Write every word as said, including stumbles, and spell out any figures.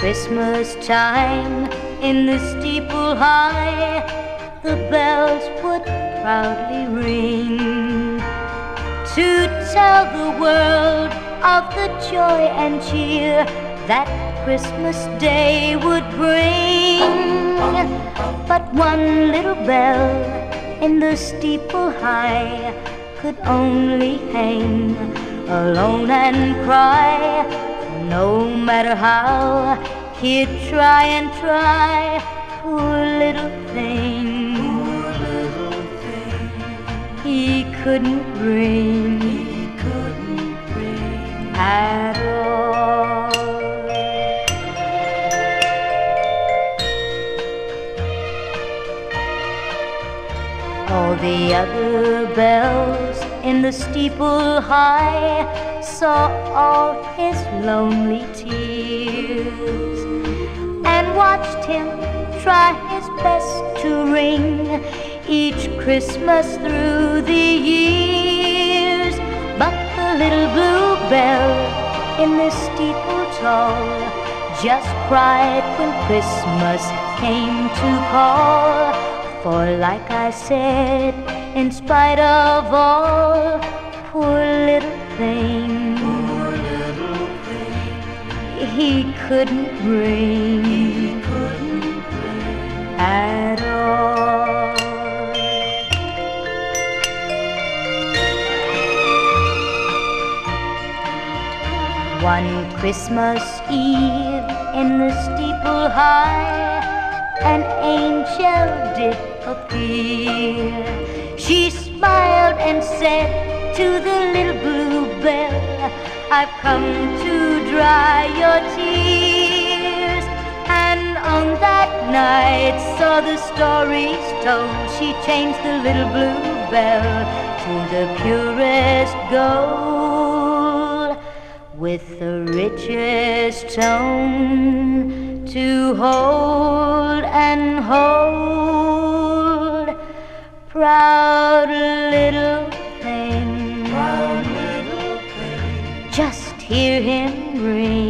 Christmas time, in the steeple high, the bells would proudly ring to tell the world of the joy and cheer that Christmas Day would bring. But one little bell in the steeple high could only hang alone and cry. No matter how he'd try and try, poor little thing, poor little thing, he couldn't ring, he couldn't ring at all. All the other bells in the steeple high saw all his lonely tears and watched him try his best to ring each Christmas through the years. But the little blue bell in the steeple tall just cried when Christmas came to call. For like I said, in spite of all, poor little thing, poor little thing, he couldn't ring, he couldn't ring at all. One Christmas Eve in the steeple high, an angel did appear. She smiled and said to the little blue bell, I've come to dry your tears. And on that night, so the story's told, she changed the little blue bell to the purest gold, with the richest tone to hold and hold. Proud little thing, proud little thing, just hear him ring.